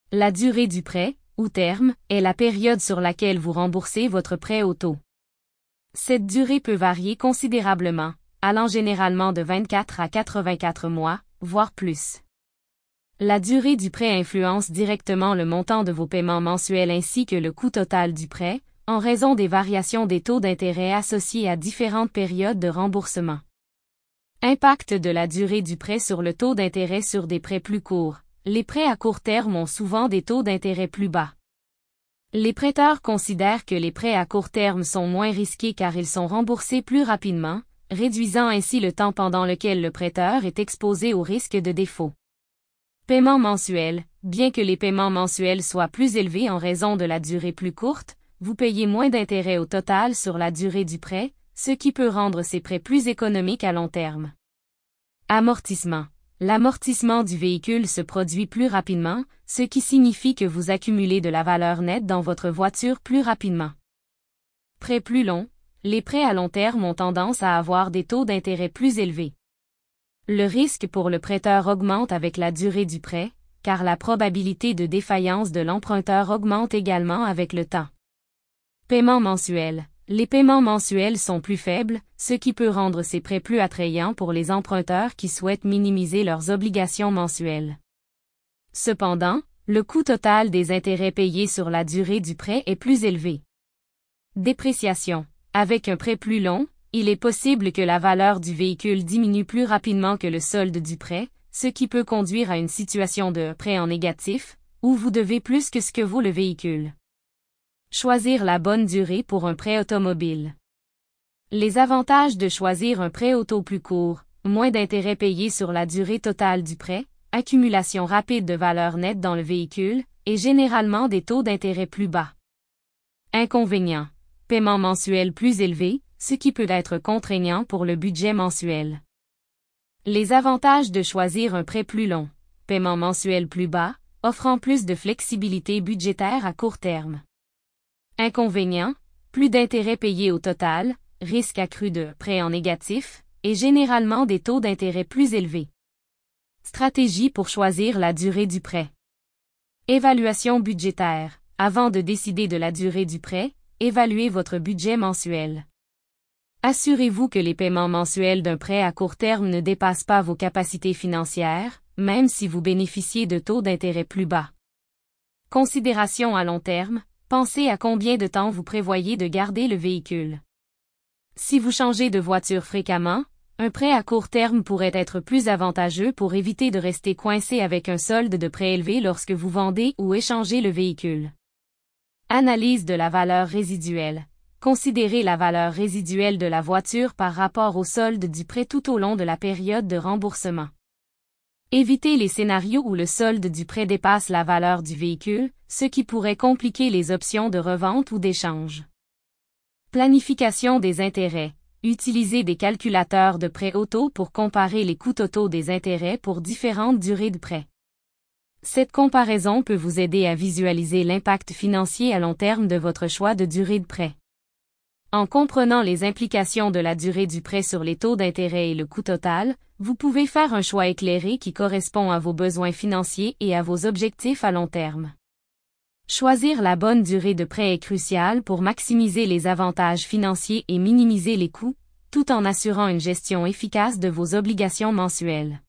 La durée du prêt, ou terme, est la période sur laquelle vous remboursez votre prêt au taux. Cette durée peut varier considérablement, allant généralement de 24 à 84 mois, voire plus. La durée du prêt influence directement le montant de vos paiements mensuels ainsi que le coût total du prêt, en raison des variations des taux d'intérêt associés à différentes périodes de remboursement. Impact de la durée du prêt sur le taux d'intérêt sur des prêts plus courts. Les prêts à court terme ont souvent des taux d'intérêt plus bas. Les prêteurs considèrent que les prêts à court terme sont moins risqués car ils sont remboursés plus rapidement, réduisant ainsi le temps pendant lequel le prêteur est exposé au risque de défaut. Paiement mensuel. Bien que les paiements mensuels soient plus élevés en raison de la durée plus courte, vous payez moins d'intérêt au total sur la durée du prêt, ce qui peut rendre ces prêts plus économiques à long terme. Amortissement. L'amortissement du véhicule se produit plus rapidement, ce qui signifie que vous accumulez de la valeur nette dans votre voiture plus rapidement. Prêts plus longs. Les prêts à long terme ont tendance à avoir des taux d'intérêt plus élevés. Le risque pour le prêteur augmente avec la durée du prêt, car la probabilité de défaillance de l'emprunteur augmente également avec le temps. Paiement mensuel. Les paiements mensuels sont plus faibles, ce qui peut rendre ces prêts plus attrayants pour les emprunteurs qui souhaitent minimiser leurs obligations mensuelles. Cependant, le coût total des intérêts payés sur la durée du prêt est plus élevé. Dépréciation. Avec un prêt plus long, il est possible que la valeur du véhicule diminue plus rapidement que le solde du prêt, ce qui peut conduire à une situation de prêt en négatif, où vous devez plus que ce que vaut le véhicule. Choisir la bonne durée pour un prêt automobile. Les avantages de choisir un prêt auto plus court, moins d'intérêts payés sur la durée totale du prêt, accumulation rapide de valeur nette dans le véhicule, et généralement des taux d'intérêt plus bas. Inconvénients. Paiement mensuel plus élevé, ce qui peut être contraignant pour le budget mensuel. Les avantages de choisir un prêt plus long. Paiement mensuel plus bas, offrant plus de flexibilité budgétaire à court terme. Inconvénients, plus d'intérêts payés au total, risque accru de prêt en négatif, et généralement des taux d'intérêt plus élevés. Stratégie pour choisir la durée du prêt. Évaluation budgétaire. Avant de décider de la durée du prêt, évaluez votre budget mensuel. Assurez-vous que les paiements mensuels d'un prêt à court terme ne dépassent pas vos capacités financières, même si vous bénéficiez de taux d'intérêt plus bas. Considération à long terme. Pensez à combien de temps vous prévoyez de garder le véhicule. Si vous changez de voiture fréquemment, un prêt à court terme pourrait être plus avantageux pour éviter de rester coincé avec un solde de prêt élevé lorsque vous vendez ou échangez le véhicule. Analyse de la valeur résiduelle. Considérez la valeur résiduelle de la voiture par rapport au solde du prêt tout au long de la période de remboursement. Évitez les scénarios où le solde du prêt dépasse la valeur du véhicule, ce qui pourrait compliquer les options de revente ou d'échange. Planification des intérêts. Utilisez des calculateurs de prêt auto pour comparer les coûts totaux des intérêts pour différentes durées de prêt. Cette comparaison peut vous aider à visualiser l'impact financier à long terme de votre choix de durée de prêt. En comprenant les implications de la durée du prêt sur les taux d'intérêt et le coût total, vous pouvez faire un choix éclairé qui correspond à vos besoins financiers et à vos objectifs à long terme. Choisir la bonne durée de prêt est crucial pour maximiser les avantages financiers et minimiser les coûts, tout en assurant une gestion efficace de vos obligations mensuelles.